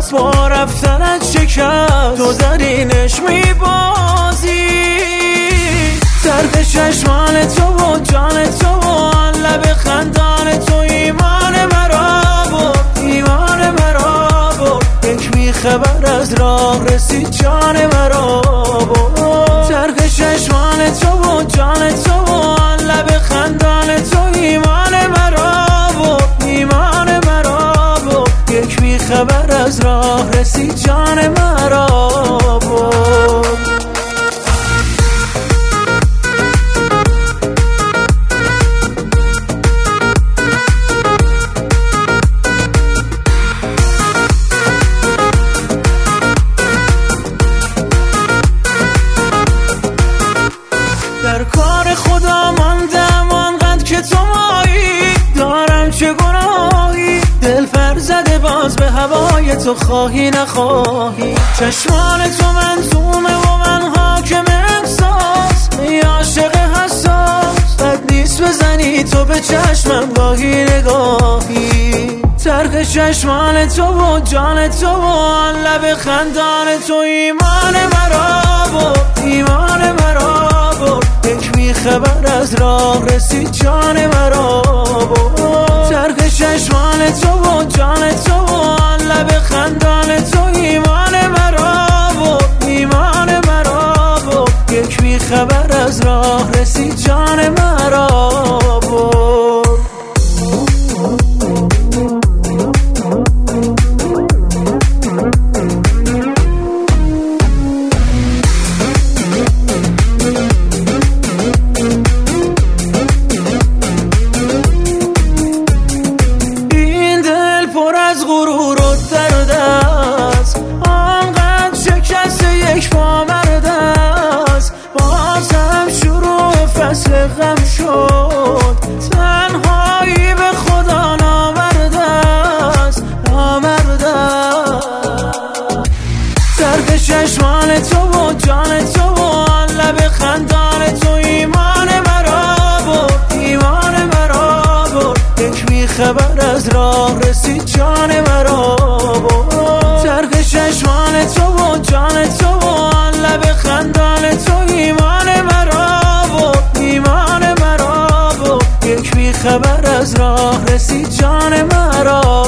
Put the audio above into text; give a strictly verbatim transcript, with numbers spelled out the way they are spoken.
دست با رفتنت شکست، تو درینش میبازی. طرف چشمان تو و جان تو و لب خندان تو ایمان مرا بود، ایمان مرا بود. یک بیخبر از راه رسید جان مرا بود. طرف چشمان تو و جان تو و لب خندان تو ایمان مرا بود، ایمان مرا بود. یک بیخبر از راه رسید جان مرا بود. در کار خدا ماندم آنقدر که تو مایی، دارم چه گناهی دل فر زده باز به هوای تو، خواهی نخواهی. چشمان تو منظومه و من حاکم احساس، ای عاشق حساس بد نیست بزنی تو به چشمم گاهی نگاهی. طرف چشمان تو و جان تو و لب خندان تو ایمان مرا بود، ایمان مرا بود. یک بیخبر از راه رسید جان مرا بود. طرف چشمان تو و جان تو و لب خندان تو ایمان مرا بود، ایمان مرا بود. یک بیخبر از راه رسید جان مرا بود. از غرور و درد است، آنقدر شکست یک پامرد است. بازم شروع فصل غم شد، تنهایی به خدا نامرد است، نامرد است. طرف چشمان تو و جان تو و لب خندان تو ایمان مرا بود، ایمان مرا بود. یک بیخبر از راه رسید جان مرا بود. طرف چشمان تو و جان تو و لب خندان تو ایمان مرا بود، ایمان مرا بود. یک بیخبر از راه رسید جان مرا